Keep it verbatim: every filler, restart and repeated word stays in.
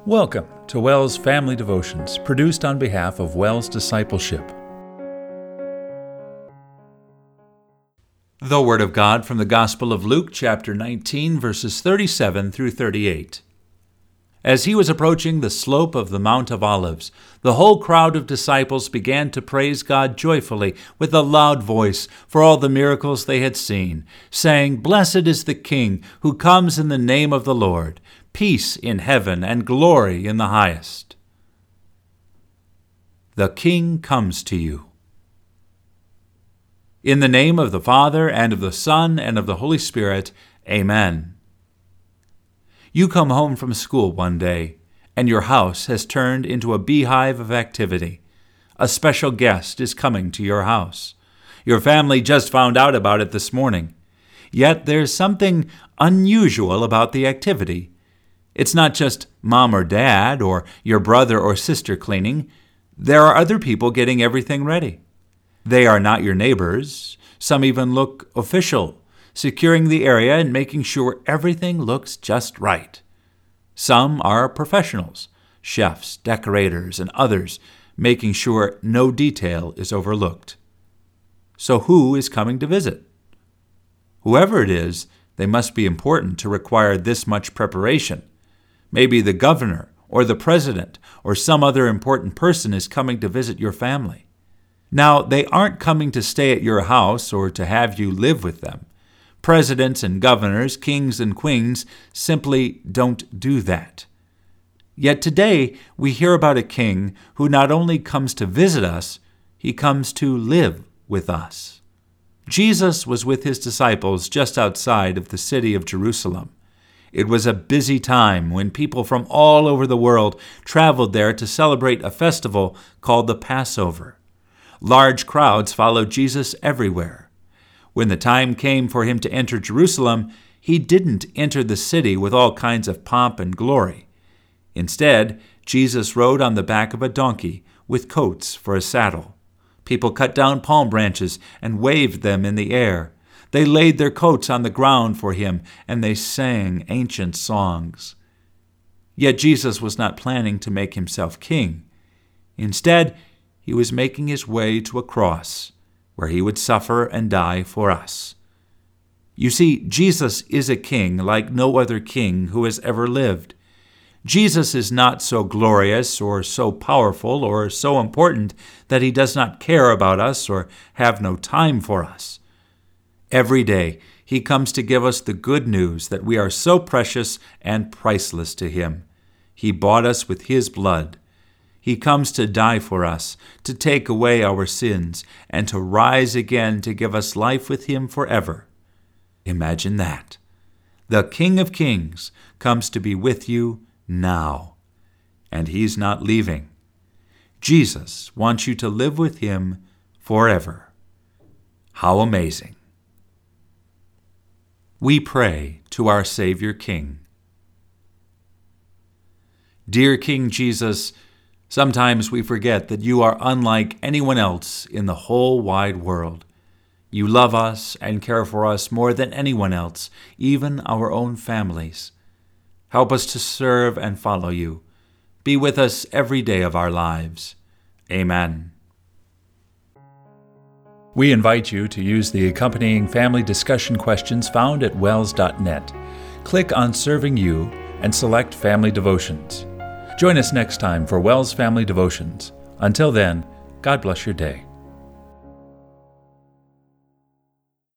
Welcome to WELS Family Devotions, produced on behalf of WELS Discipleship. The Word of God from the Gospel of Luke, chapter nineteen, verses thirty-seven through thirty-eight. As he was approaching the slope of the Mount of Olives, the whole crowd of disciples began to praise God joyfully with a loud voice for all the miracles they had seen, saying, "Blessed is the King who comes in the name of the Lord. Peace in heaven and glory in the highest." The King comes to you. In the name of the Father, and of the Son, and of the Holy Spirit, Amen. You come home from school one day, and your house has turned into a beehive of activity. A special guest is coming to your house. Your family just found out about it this morning. Yet there's something unusual about the activity. It's not just mom or dad or your brother or sister cleaning. There are other people getting everything ready. They are not your neighbors. Some even look official, securing the area and making sure everything looks just right. Some are professionals, chefs, decorators, and others, making sure no detail is overlooked. So who is coming to visit? Whoever it is, they must be important to require this much preparation. Maybe the governor or the president or some other important person is coming to visit your family. Now, they aren't coming to stay at your house or to have you live with them. Presidents and governors, kings and queens simply don't do that. Yet today, we hear about a king who not only comes to visit us, he comes to live with us. Jesus was with his disciples just outside of the city of Jerusalem. It was a busy time when people from all over the world traveled there to celebrate a festival called the Passover. Large crowds followed Jesus everywhere. When the time came for him to enter Jerusalem, he didn't enter the city with all kinds of pomp and glory. Instead, Jesus rode on the back of a donkey with coats for a saddle. People cut down palm branches and waved them in the air. They laid their coats on the ground for him, and they sang ancient songs. Yet Jesus was not planning to make himself king. Instead, he was making his way to a cross, where he would suffer and die for us. You see, Jesus is a king like no other king who has ever lived. Jesus is not so glorious or so powerful or so important that he does not care about us or have no time for us. Every day, he comes to give us the good news that we are so precious and priceless to him. He bought us with his blood. He comes to die for us, to take away our sins, and to rise again to give us life with him forever. Imagine that. The King of Kings comes to be with you now, and he's not leaving. Jesus wants you to live with him forever. How amazing. We pray to our Savior King. Dear King Jesus, sometimes we forget that you are unlike anyone else in the whole wide world. You love us and care for us more than anyone else, even our own families. Help us to serve and follow you. Be with us every day of our lives. Amen. We invite you to use the accompanying family discussion questions found at wels dot net. Click on Serving You and select Family Devotions. Join us next time for WELS Family Devotions. Until then, God bless your day.